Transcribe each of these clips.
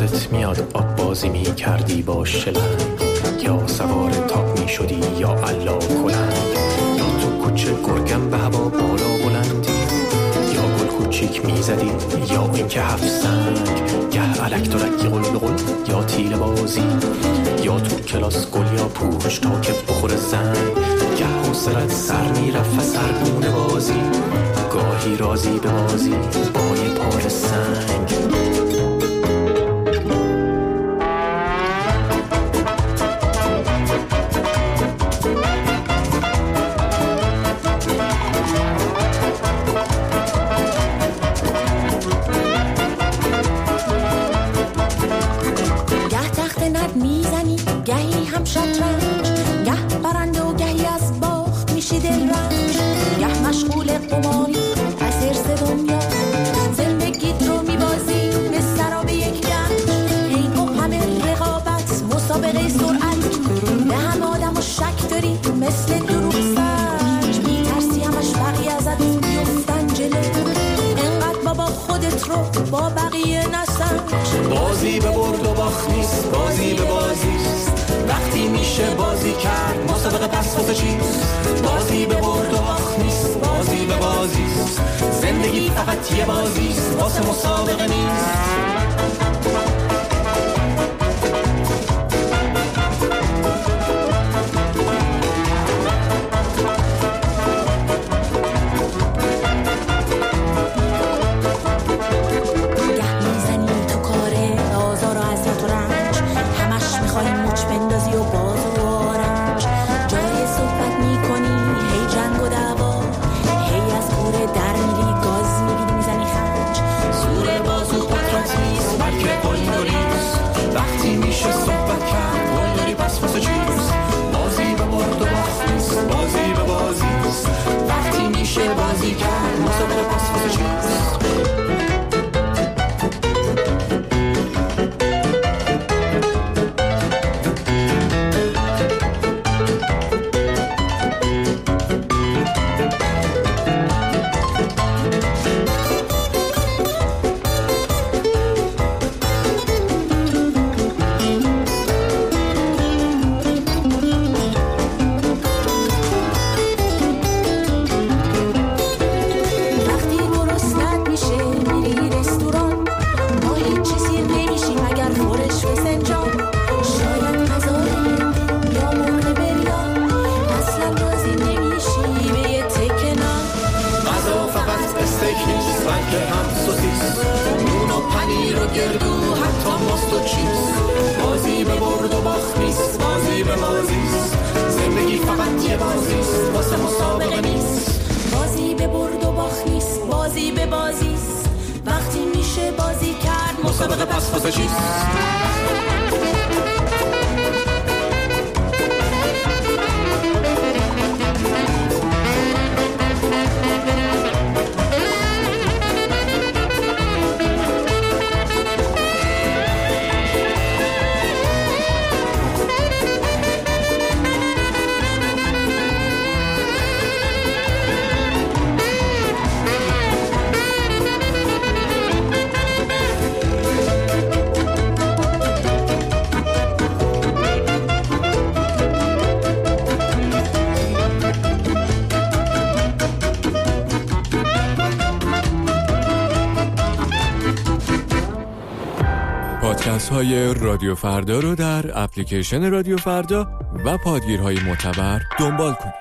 یادت میاد آب بازی می کردی با شلنگ، یا سوار تاپ می شدی یا علا کلند، یا تو کوچه گرگم به هوا بالا بلندی، یا گل کوچیک می زدی یا اینکه هفت سنگ، گه علک درک قل یا تیل بازی، یا تو کلاس گل یا پوش تا که بخور زنگ، گه حوصلت سر می رفت سرگونه بازی، گاهی رازی به بازی با یه پار سنگ. مثل دروغ سنج میترسی همش بقیه ازت بیفتن جلو، انقدر بابا خودت رو با بقیه نسنج. بازی به برد و باخت نیست، بازی به بازیست، وقتی میشه بازی کرد مسابقه پس واسه چیست؟ بازی به برد و باخت نیست، بازی به بازیست، زندگی فقط یه بازیست واسه مسابقه نیست. پادکست های رادیو فردا رو در اپلیکیشن رادیو فردا و پادگیرهای معتبر دنبال کنید.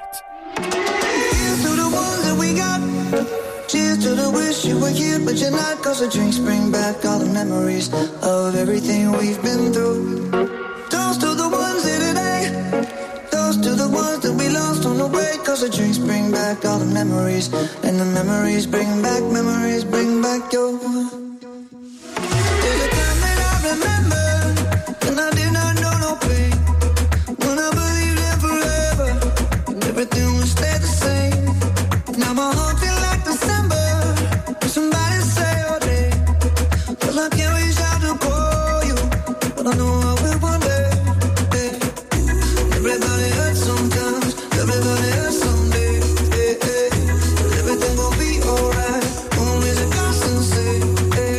Cheers to the wish you were here but you're not, 'cause the drinks bring back all the memories of everything we've been through. Toast to the ones here today, toast to the ones that we lost on the way, 'cause the drinks bring back all the memories, and the memories bring back your. There's a time that I remember when I did not know no pain, when I believed in forever and everything would stay the same. Now my heart feels like December when somebody say your name, 'cause I can't reach out to call you, but I know I will one day. Hey. Everybody hurts sometimes, everybody hurts someday. Hey, hey. Everything gon' be alright, only the constant say. Hey.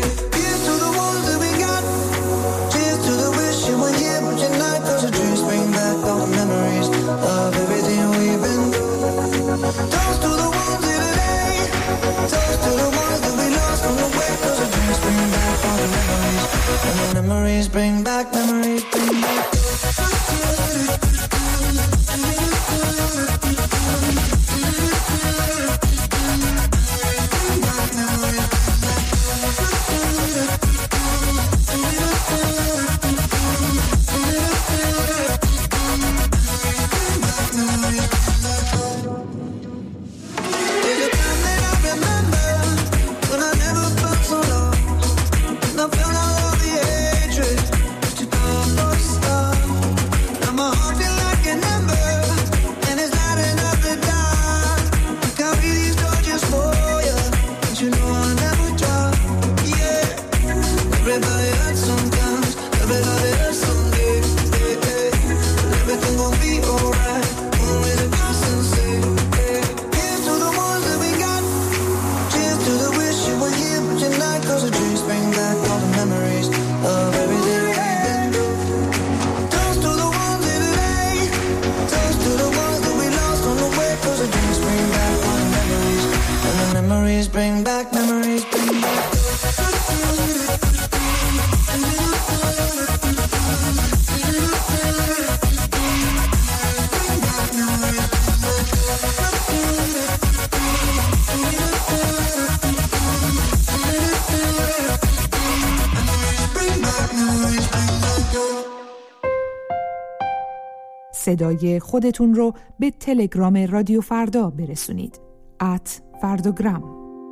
صدای خودتون رو به تلگرام رادیو فردا برسونید. @فرداگرام.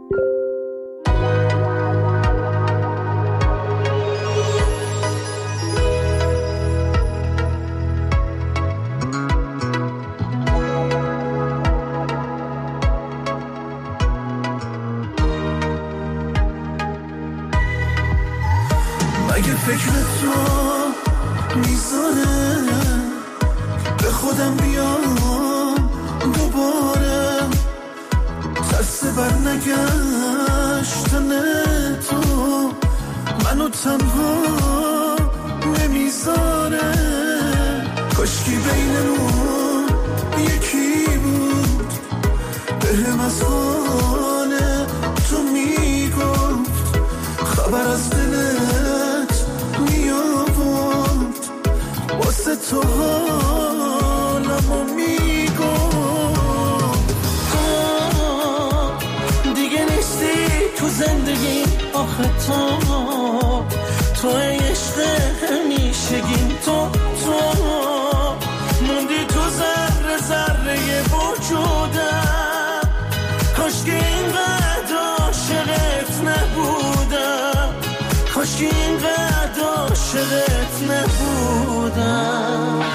مگه فکر تو میذاره به خودم بیام دوباره، ترس بر نگشتن تو منو تنها نمیذاره. کاشکی بینمون یکی بود بهم از حال تو میگفت، خبر از دلت میآورد، واسه تو حالمو میگفت. دیگه نیستی تو زندگی آخه تو عشق همیشگیم، تو موندی تو ذره ذره وجودم. کاشکی اینقدر عاشقت نبودم، کاشکی اینقدر عاشقت نبودم.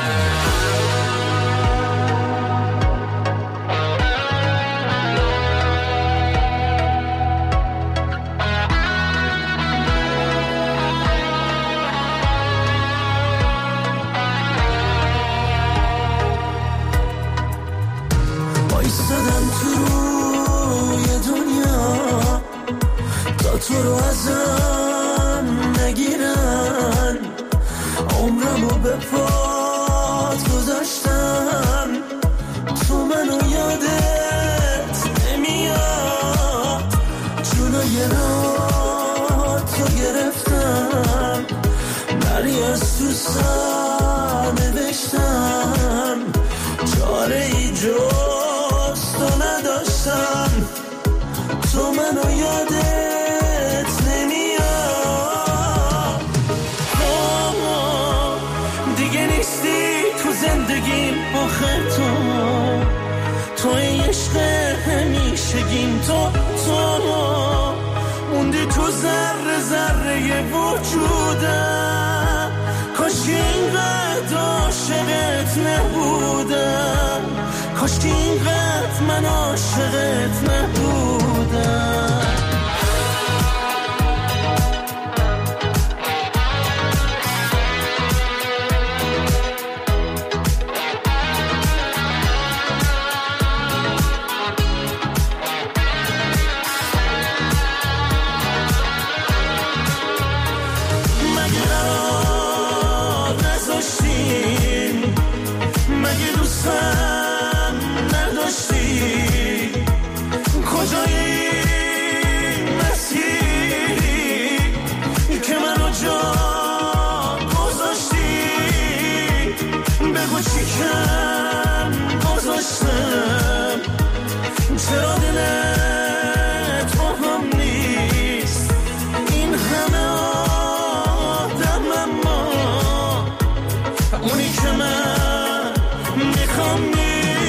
بایستدم تو روی دنیا تا تو رو ازم نگیرن، عمرمو به پات گذاشتم، تو منو یادت نمیاد، جلوی راه تو گرفتم، بری از تو سر نوشتم، چاره ای جز تو نداشتم، تو منو یادت نمیاد. دیگه نیستی تو زندگیم آخه تو عشق همیشگیم، تو موندی تو ذره ذره وجودم. کاشکی اینقدر عاشقت نبودم، کاشکی اینقدر من عاشقت نبودم. مگه دوستم نداشتی؟ کجایی مسیری که منو جا گذاشتی؟ بگو چی کم گذاشتم، چرا دلت با هم نیست؟ این همه آدم اما اونی که من میخوام نیست.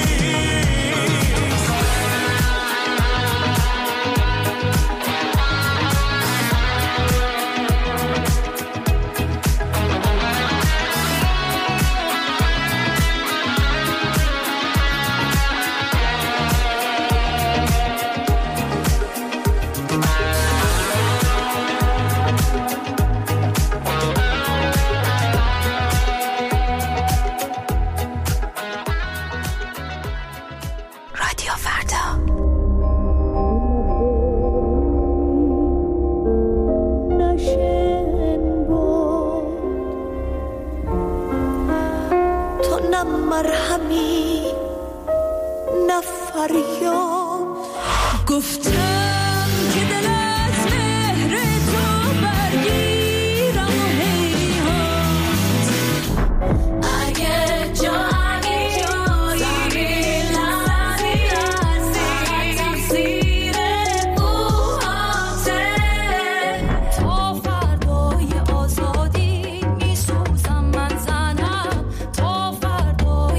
مرهمی نفریاد گفتم که دل از مهر تو برگیرم و هیهات اگه جایی لحظی تفسیر اوهاته تا فردای آزادی میسوزم من زنم تا فردای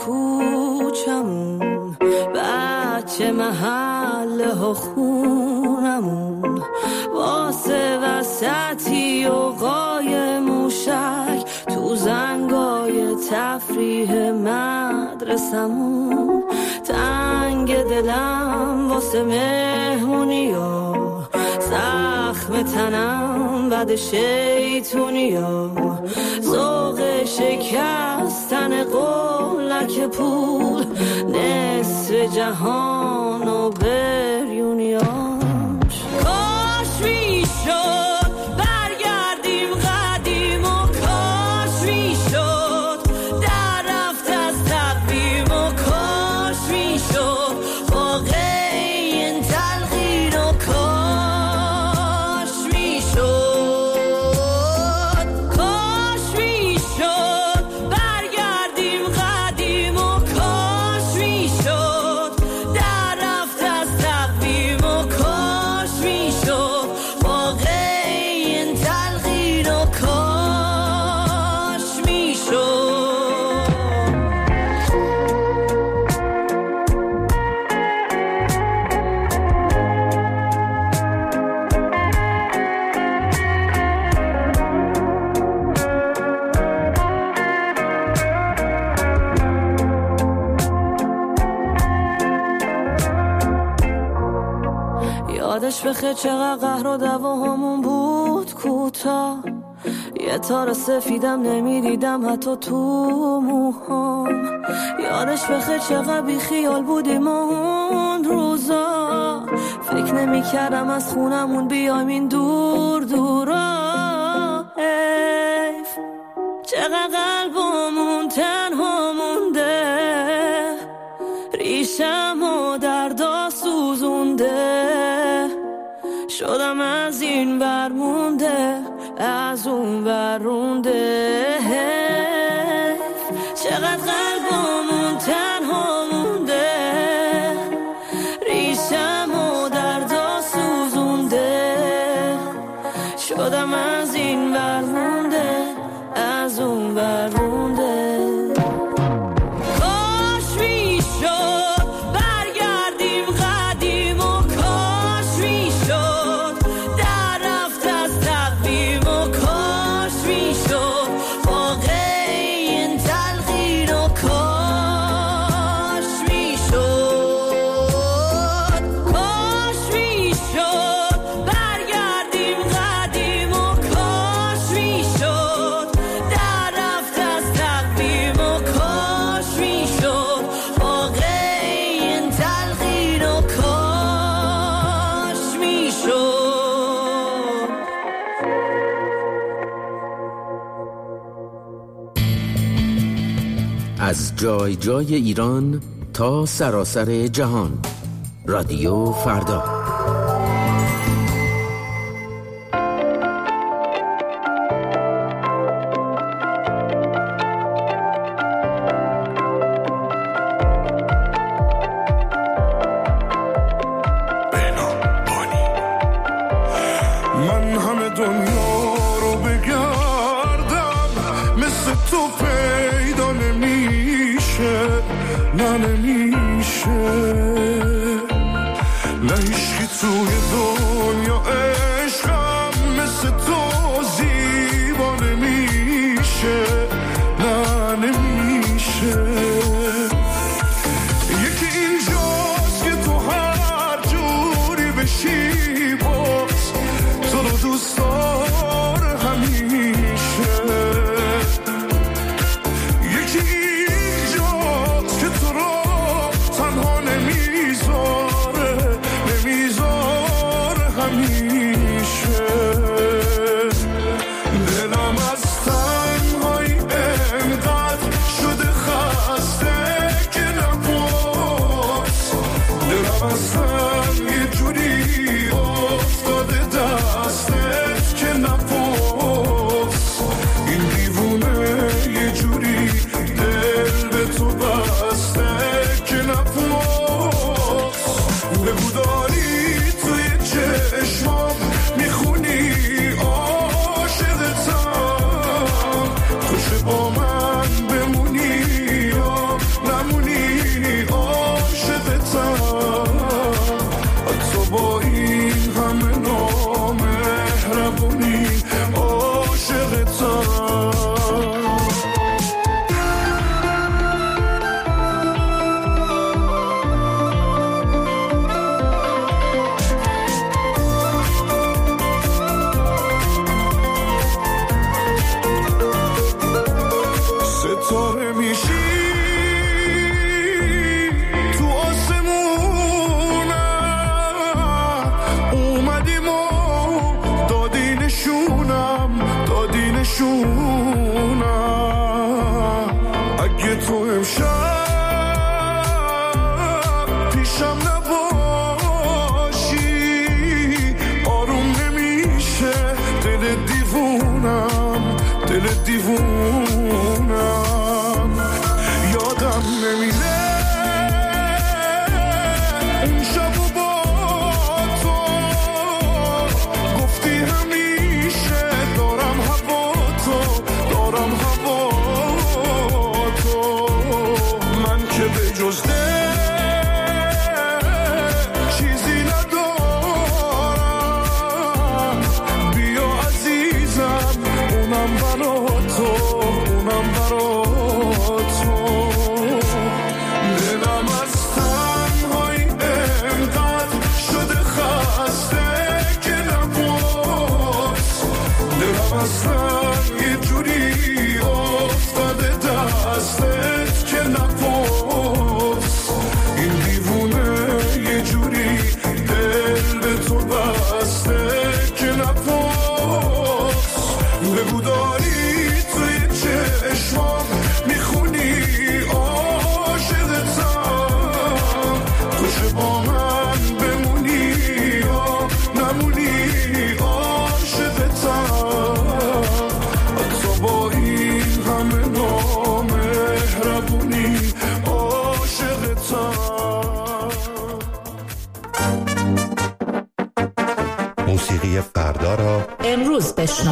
کوچمون، بچه محله ها خونمون، واسه وسطی و قای موشک تو زنگای تفریح مدرسمون، تنگ دلم واسه مهمونیا، زخم تنم بد شیطونیا، ذوق شکستن قولک پول، نصف جهان و بریونیاش. کاش میشد برگردیم قدیم و کاش میشد در رفت از تقویم و کاش میشد واقع این تلقین و کاش میشد، کاش میشد برگردیم قدیم و کاش میشد در رفت از تقویم و کاش میشد واقع این تلقین و کاش میشد. یادش بخیر چقدر قهر و دعواهامون بود کوتاه، یه تار سفیدم نمیدیدم حتی تو موهام. یادش بخیر چقدر بی خیال بودیم اون روزا، فکر نمی‌کردم از خونمون بیایم این دور دورا. حیف چقدر قلبمون تنها مونده، ریشم و دردا سوزونده، شدم از این ور مونده از اون ور رونده. چقدر قلبمون تنها مونده، ریشم و دردا سوزونده، شدم از این ور مونده از اون ور رونده. از جای جای ایران تا سراسر جهان، رادیو فردا. من همه دنیا رو بگردم مثل تو پیدا نمیشه، نه نمیشه، نه هیچکی توی دنیا عشقم مثل تو زیبا نمیشه، نه نمیشه. یکی اینجاست که تو هر جوری بشی باز تو رو دوست داره همیشه. یکی اینجاست که تو رو تنها نمیذاره همیشه. دلم از تنهایی انقدر شده خسته که نپرس، دلم اصلا یه جوری افتاده دستت که نپرس. این دیوونه یه جوری دل به تو بسته که نپرس. بگو داری توی چشمام میخونی عاشقتم، خوش با من بمونی یا نم دیوونم یادم نمیره اون شب و با تو گفتی همیشه دارم هوا تو من که به جز چیزی ندارم بیا عزیزم اونم برا تو دلم از تنهایی انقدر شده خسته که نباز دلم اصلا یه جوری افتاده دستت که نباز این دیوونه یه جوری دل به تو بسته که نباز بگو داری توی چشمام میخونی عاشقتم تو چه با من بمونی یا نمونی عاشقتم حتی با این همه نامهربونی عاشقتم. موسیقی فردا را امروز بشنو.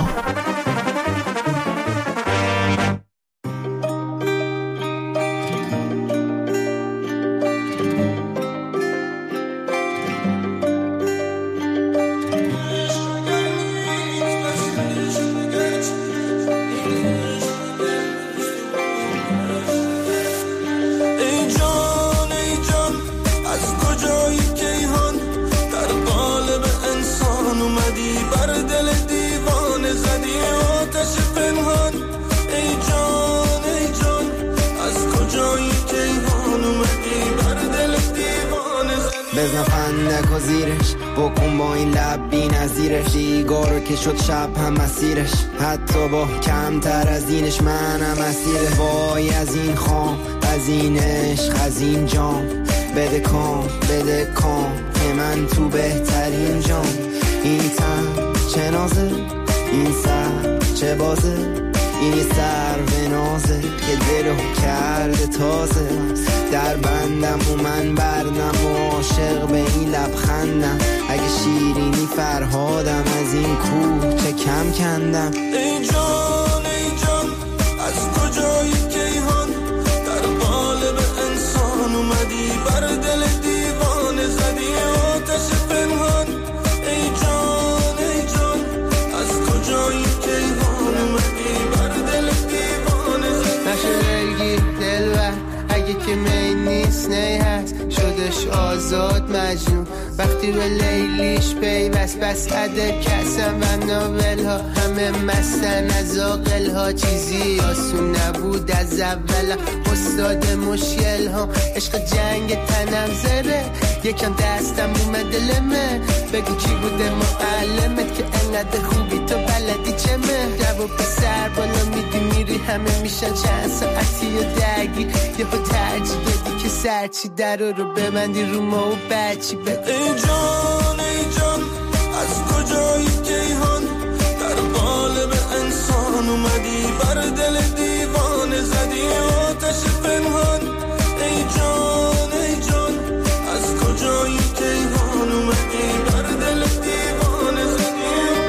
بزن فندک و زیرش بکن با این لب بی نظیرش دیگارو که شد شب هم مسیرش حتی با کمتر از اینش منم اسیره وای از این خام از این عشق از این جام بده کام که من تو بهترین جام این تن چه نازه این سر چه بازه این سر و نازه که دلو کرده تازه در بندم و من بردم و عاشق به این لبخندم اگه شیرینی فرهادم از این کوه چه کم کندم ای جان از کجایی کیهان در قالب انسان اومدی بر دل دیوانه زدی آتش پنهان ای جان از کجایی کیهان اومدی بر دل دیوانه زدی نشه دلگیر دلبر اگه که می نیست نی هست شدش آزاد مجنون وقتی به لیلیش پیوست بس عده کسم و ناول ها همه مستن از آقل ها چیزی آسون نبود از اول استاد مشکل ها عشق جنگ تنم زره یکم دستم اومده لمه بگو کی بوده معلمت که انقدر خوبی تو بلدی چه مهرب و پسر بالا میدی میری همه میشن چند ساعتی و درگی یه با ترجیح بدی که سرچی در رو ببندی رو ما و بچی بگو ای جان از کجایی کیهان در قالب انسان اومدی بر دل دیوانه زدی آتش پنهان ای جان از کجایی کیهان اومدی بر دل دیوانه زدی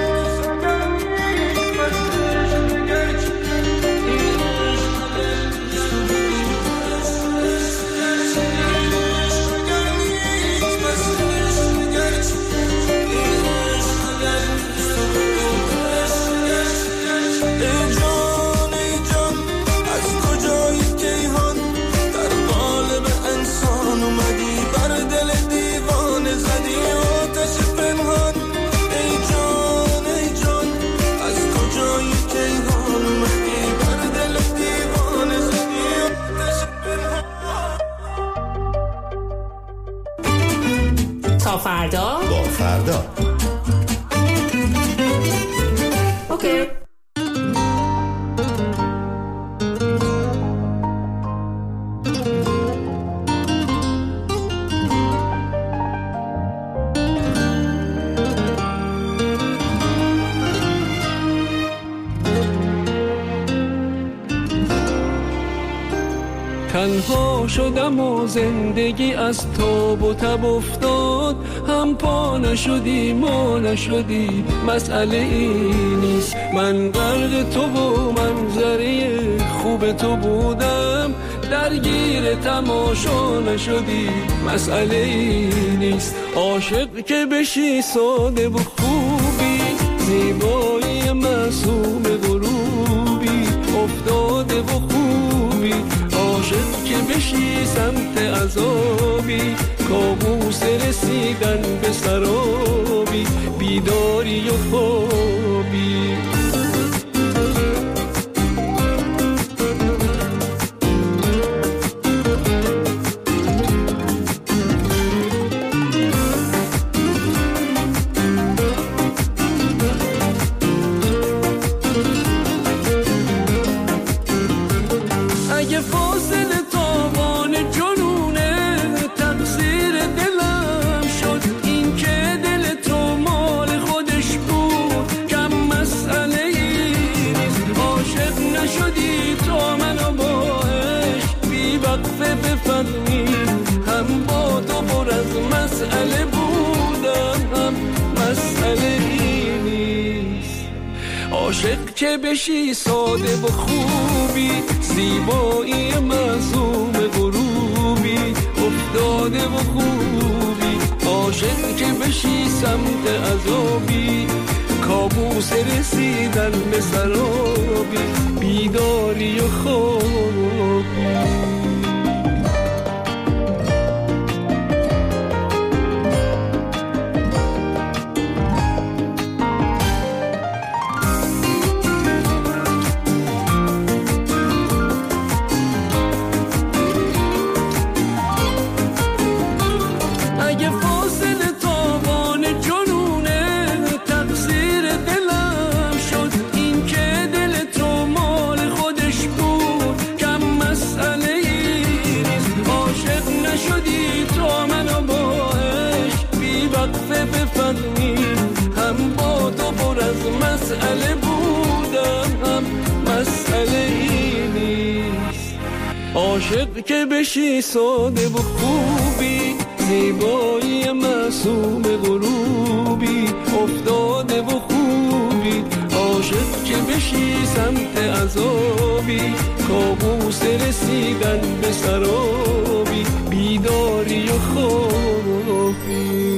تا فردا با فردا اوکی. تنها شدم و زندگی از تاب و تب افتاد. هم پا نشدی ما نشدی مسئله این نیست. من غرق تو و منظره خوب تو بودم، درگیر تماشا نشدی مسئله این نیست. عاشق که بشی ساده و خوبی، زیبایی معصوم غروبی افتاده و خوبی. عاشق که بشی سمت عذابی، کابوس رسیدن به سرابی، بیداری و خوابی. هم با تو پر از مسئله بودم، هم مسئله این نیست. عاشق که بشی ساده و خوبی، زیبایی معصوم غروبی افتاده و خوبی. عاشق که بشی سمت عذابی، کابوس رسیدن به سرابی، بیداری و خوابی. هم با تو پر از مسئله بودم، هم مسئله این نیست. عاشق که بشی ساده و خوبی، زیبایی معصوم غروبی افتاده و خوبی. عاشق که بشی سمت عذابی، کابوس رسیدن به سرابی، بیداری و خوابی.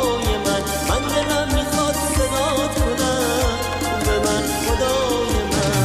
من دلم میخواد صدات کنم، خوب من خدای من.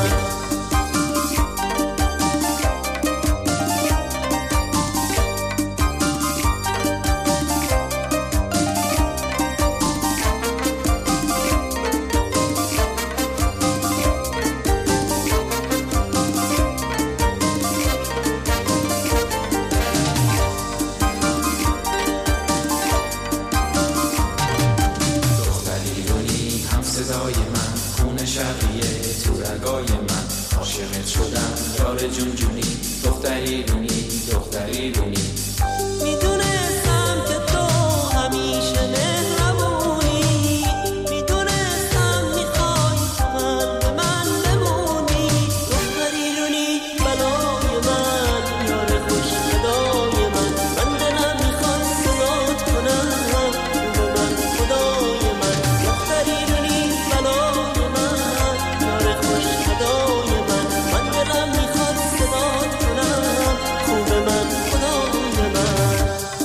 یار جون جونی دختری رونی دختری رونی میدونستم که تو همیشه مهربونی میدونستم میخوای فقط به من بمونی دختری رونی بلای من یار خوش صدای من دلم میخواد صدات کنم به من خدای من دختری رونی بلای من یار خوش صدای من دلم میخواد صدات کنم خوب من خدای من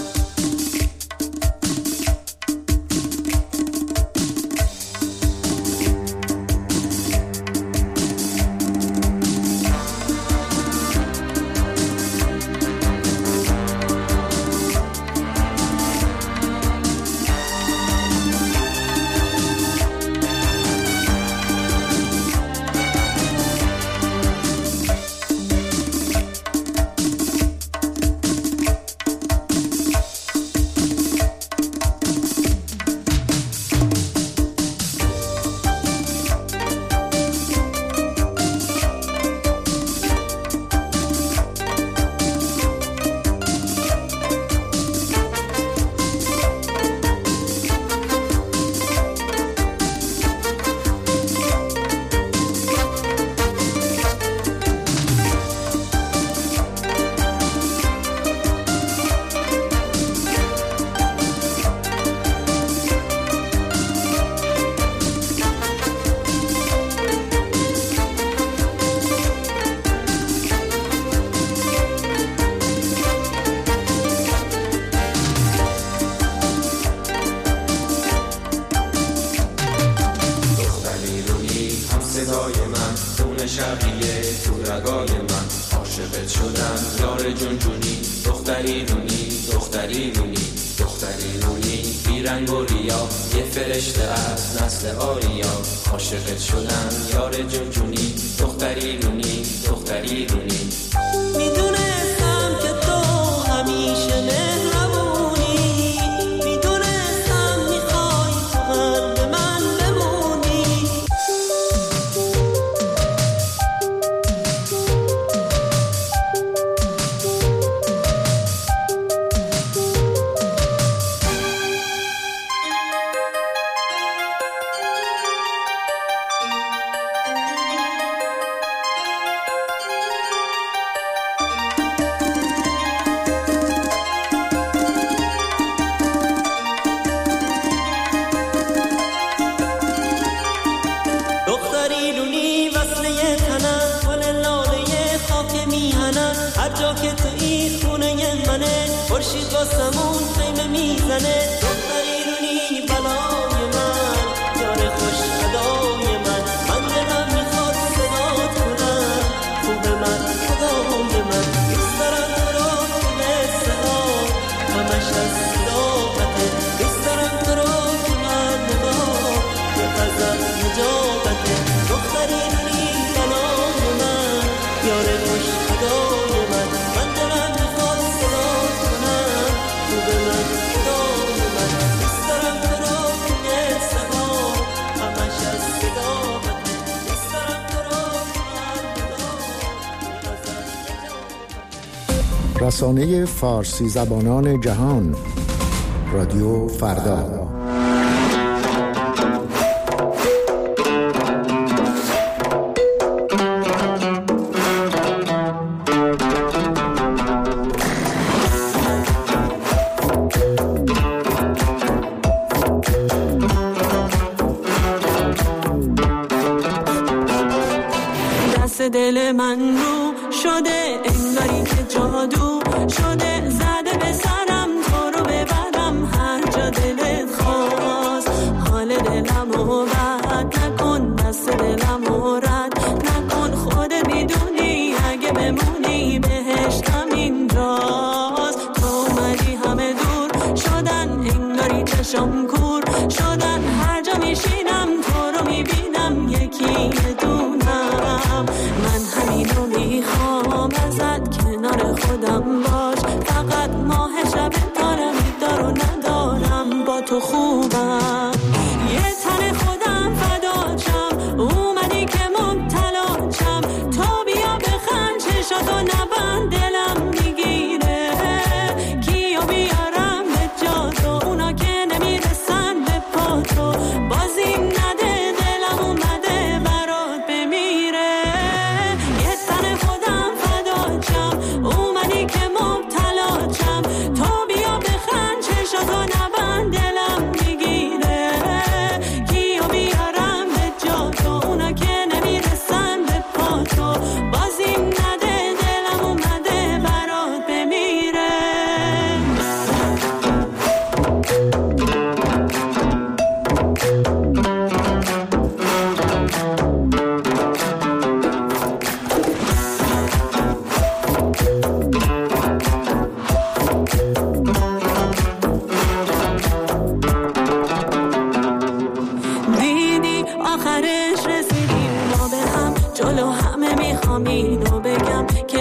شبیه تو رگای من عاشقت شدم یار جون جونی دختری رونی دختری رونی دختری رونی بیرنگ و ریا یه فرشته از نسل آریا عاشقت شدم یار جون جونی دختری رونی دختری رونی میدونستم که تو همیشه مهربونی میدونستم میخوای فقط به من بمونی خورشید واسمون خیمه میزنه دختری رونی بلای من یار خوش صدای من دلم میخواد صدات کنم خوب من خدای من دوست دارم تو رو مثل آب همش از صداقته دوست دارم تو رو تو من نگاه یه غزل نجابته دختری رونی بلای من یار خوش صدای من دلم میخواد صدات کنم خوب من خدای من دوست دارم تو رو مثل آب همش از صداقته دوست دارم تو رو من رسانه فارسی زبانان جهان رادیو فردا. دل من رو شده انگاری که جادو شده زده به سرم تو رو ببرم هر جا دلت خواست حال دلم رو بد نکن دست دلم رو رد نکن خودت میدونی اگه بمونی بهشتم اینجاست تو اومدی همه دور شدن انگاری چشم کور شدن هر جا میشینم تو رو میبینم یکی دونم من همینو میخوام ازت کنار خودم باش فقط ماه شب دارم دارو ندارم با تو خوبم یه تن خودم فدا چم اومدی که مبتلا چم تو بیا بخند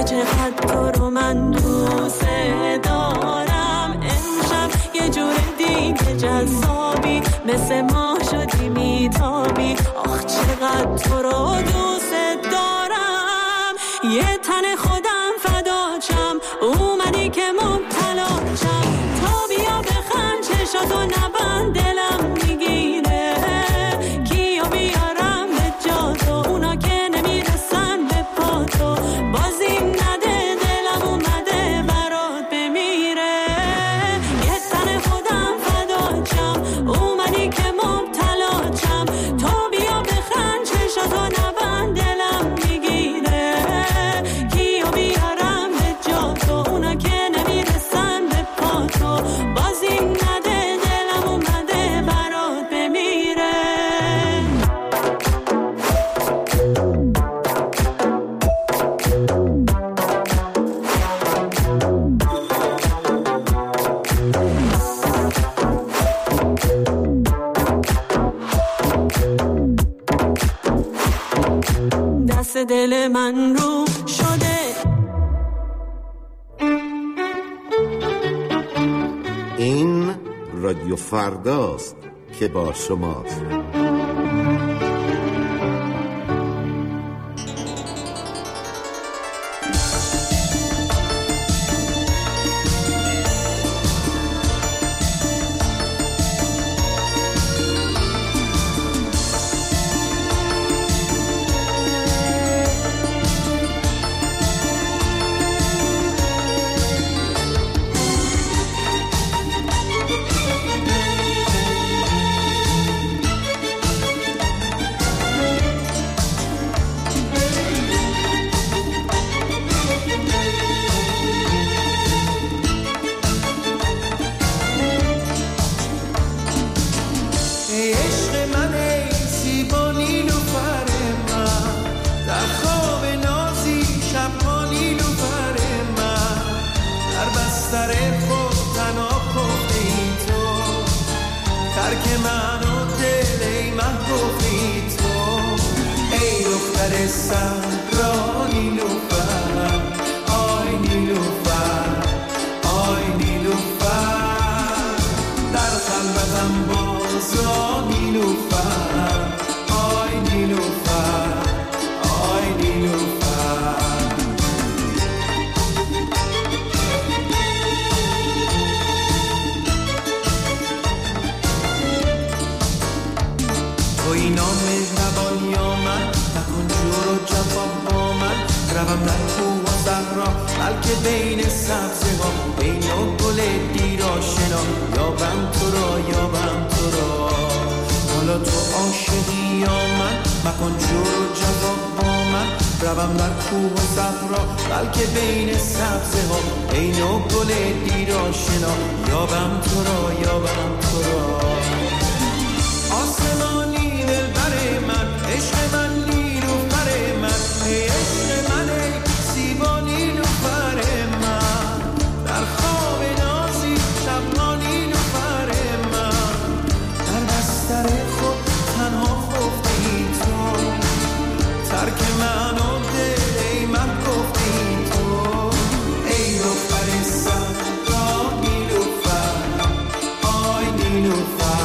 چقدر تو رو من دوست دارم. امشب یه جور دیگه جذابی، مثل ما شدی میتابی. آخ چقدر تو رو دوست دارم. یه تن خودم فداچم، اومدی که مبتلاچم. تا بیا بخند چشاتو نبند، دلم میگیره. کیو بیارم به جا تو، اونا که نمیرسن به پا تو. بازی نده دلم اومده برات بمیره. یه تن خودم فداچم، اومدی که مبتلاچم. تا بیا بخند چشاتو نبند، دلم میگیره. کیو بیارم به جا تو، اونا که نمیرسن به پا تو. بازی نده دلم اومده برات بمیره. دست دل من رو شده. این رادیو فرداست که با شماست. نیلوفر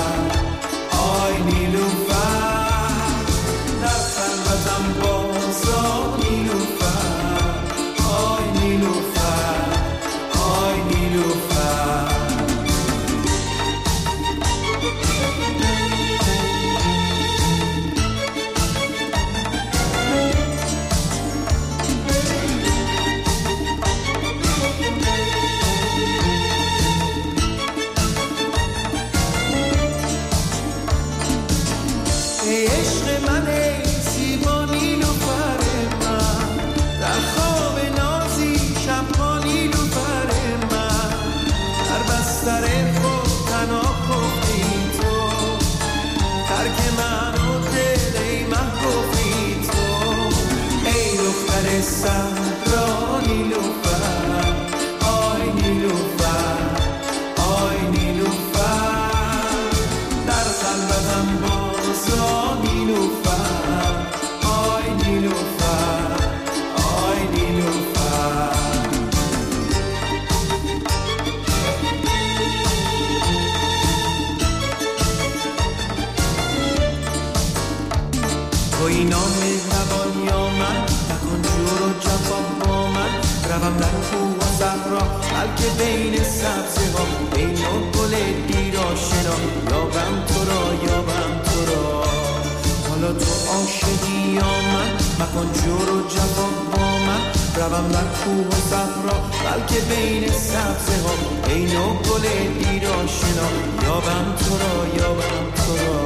روم در کوه و صحرا بلکه بین سبزه ها بین گل دیر آشنا یابم تو را یابم تو را حالا تو عاشقی یا من مکن جور و جفا با من روم در کوه و صحرا بلکه بین سبزه ها بین گل دیر آشنا یابم تو را یابم تو را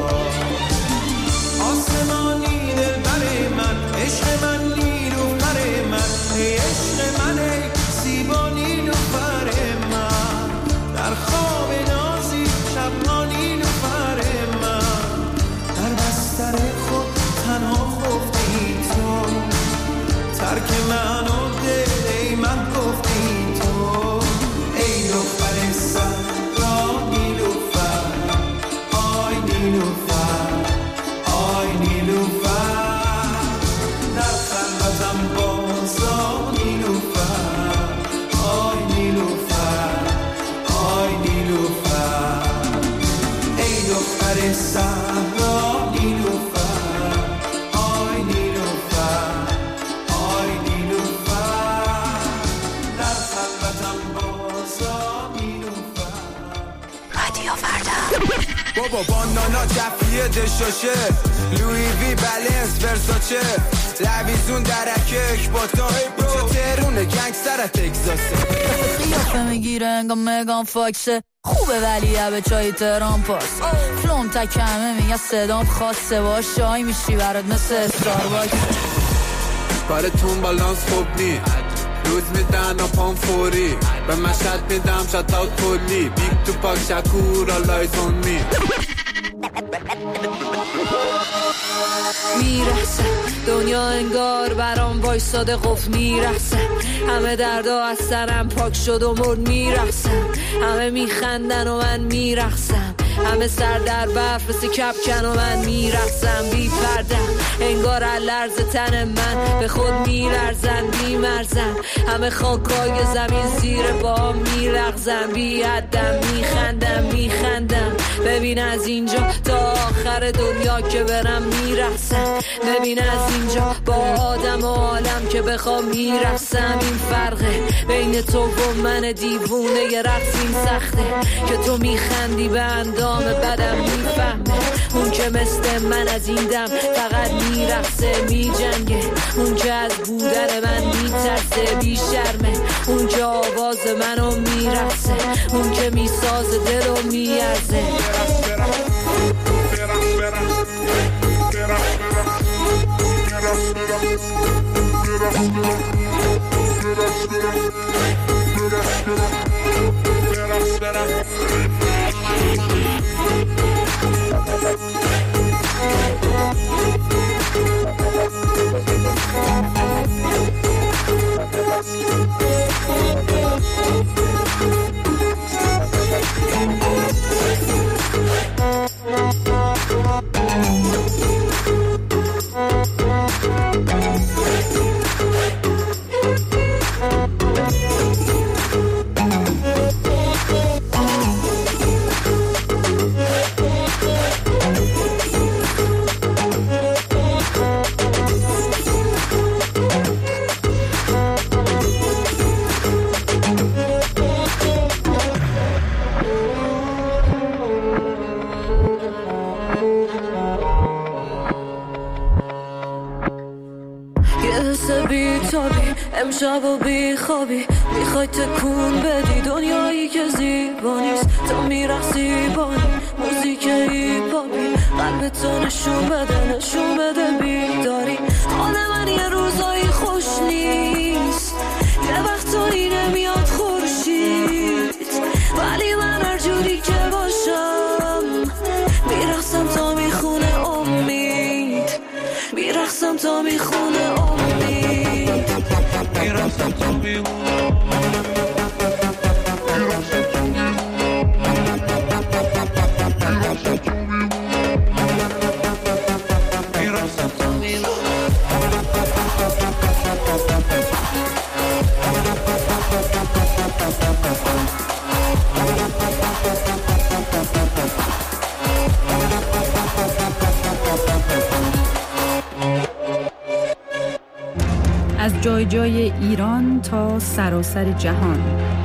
آسمانی دلبر من عشق من نیلوفر من ای عشق من ای زیبا نیلوفر من در خواب نازی شبها نیلوفر من در بستر خود تنها خفتی تو ترک من و دل ای من گفتی تو ای دختر صحرا نیلوفر آی نیلوفر آی نیلوفر در خلوتم بازا نیلوفر آی نیلوفر آی نیلوفر ای دختر صحرا نیلوفر آی نیلوفر آی نیلوفر در خلوتم بازا نیلوفر رادیو فردا بابا بانانا جفیه دشاشه لوی وی بلنس ورساچه لویزون درکه اکباتا چه ترونه گنگستر تکزاسه قیافه میگیره انگاه مگان فاکسه خوبه ولی به چای تهران پاس فلوم تکمه میگه صدام خاصه باش شای میشی برات مثل استارباکس کارتون بالانس خوب نی روز میدن و پام فوری به مشهد میدم شات اوت کلی بیگ تو پاک شکور آلایزون می میرسه دنیا انگار برام وایساده قفل میرسه همه دردا از سرم پاک شد و مرد میرسم همه میخندن و من میرقصم همه سر در برف مثل کپکن و من میرقصم بی پردم انگار لرز تن من به خود میلرزن بی مرزن همه خاکای زمین زیر با میلغزن بی حدم میخندم ببین از اینجا تا آخر دنیا که برم میرقصم ببین از اینجا با آدم و عالم که بخوام میرقصم این فرقه بین تو و من دیوونه یه رقص این سخته که تو میخندی به اندام بدم میفهمه اون که مثل من از این دم فقط میرقصه میجنگه اون که از بودن من میترسه بیشرمه اون که آواز منو میرقصه اون که میسازه دلو میارزه امشب و بی خوابی میخوای تکون بدی دنیایی که زیبا نیست تو میرقصی بانی موزیک هیپاپی قلب تو نشون بده بیداری حال من یه روزایی خوش نیست یه وقتایی نمیاد خورشید ولی من هر جوری که باشم میرقصم تا میخونه امید میرقصم تا میخونه امید میرقصم تا میخونه جای جای ایران تا سراسر جهان.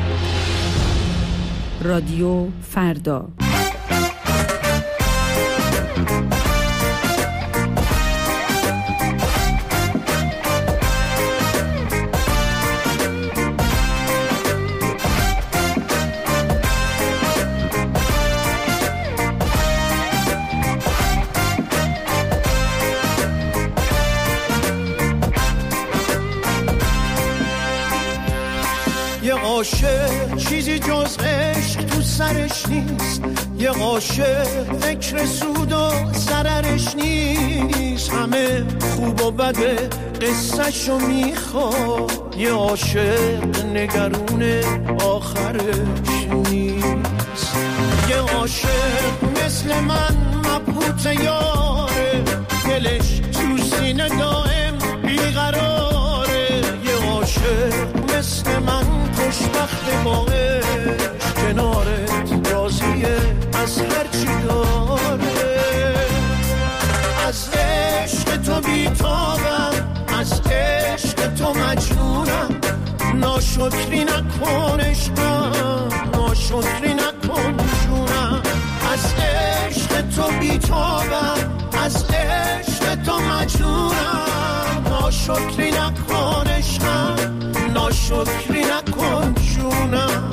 رادیو فردا. عاشق چیزی جز عشق تو سرش نیست، یه عاشق فکر سود و ضررش نیست، همه خوب و بده قصه‌شو میخواد، یه عاشق نگرون آخرش نیست، یه عاشق مثل من مبهوت یاره، دلش تو سینه دائم بیقراره، یه عاشق مثل من خوشبخت با عشق، کنارت راضیه از هرچی داره، از عشق تو بیتابم، از عشق تو مجنونم، ناشکری نکن عشقم، ناشکری نکن جونم، از عشق تو بیتابم، از عشق تو مجنونم، ناشکری نکن عشقم، ناشکری نکن جونم.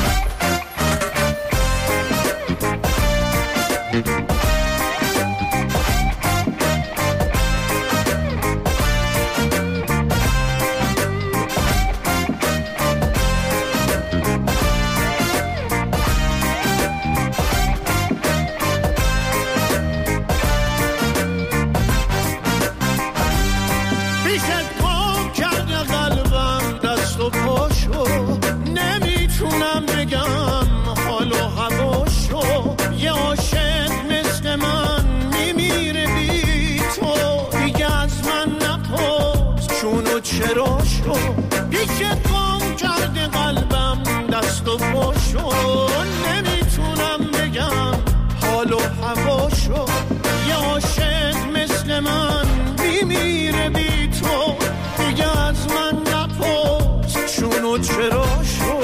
چرا شو بیشه گم کرده قلبم دست و پاشو، نمیتونم بگم حال و هواشو، یه عاشق مثل من میمیره بی تو، دیگه از من نپرس چون و چرا شو،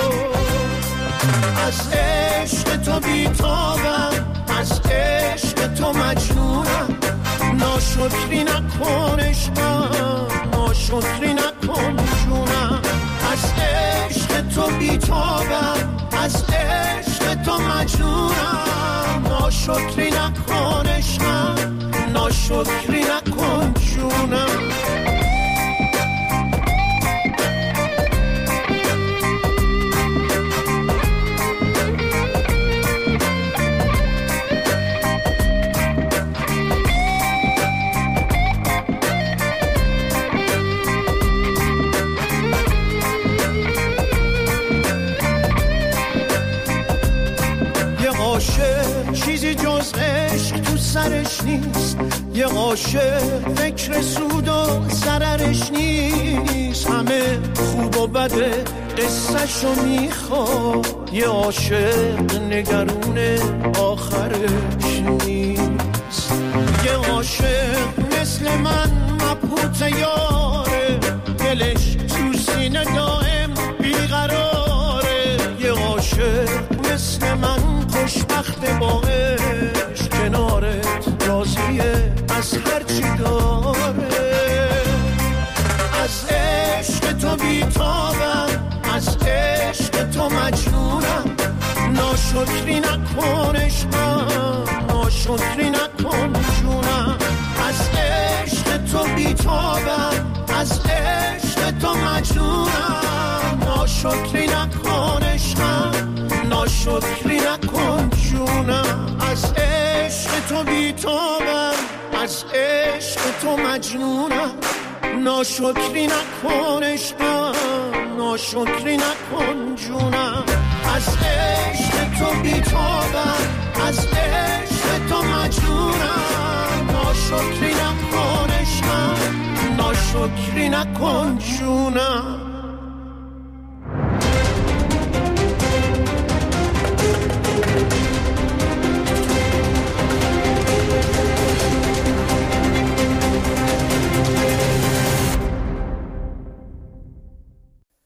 از عشق تو بیتابم، از عشق تو مجنونم، ناشکری نکن عشقم، ناشکری نکن جونم، از عشق تو بیتابم، از عشق تو مجنونم، ناشکری نکن عشقم، ناشکری نکن جونم. چیزی جز عشق تو سرش نیست، یه عاشق فکر سود و ضررش نیست، همه خوب و بده قصه‌شو میخواد، یه عاشق نگرون آخرش نیست، یه عاشق مثل من مبهوت یاره، دلش تو سینه دائم بیقراره، یه عاشق مثل من خوشبخت با عشق، کنارت راضیه از هرچی داره، از عشق تو بیتابم، از عشق تو مجنونم، ناشکری نکن عشقم، ناشکری نکن جونم، از عشق تو بیتابم، از عشق تو مجنونم، ناشکری نکن عشقم، ناشکری نکن جونم، از عشق تو بیتابم، از عشق تو مجنونم، ناشکری نکن عشقم، ناشکری نکن جونم، از عشق تو بیتابم، از عشق تو مجنونم، ناشکری نکن عشقم، ناشکری نکن جونم.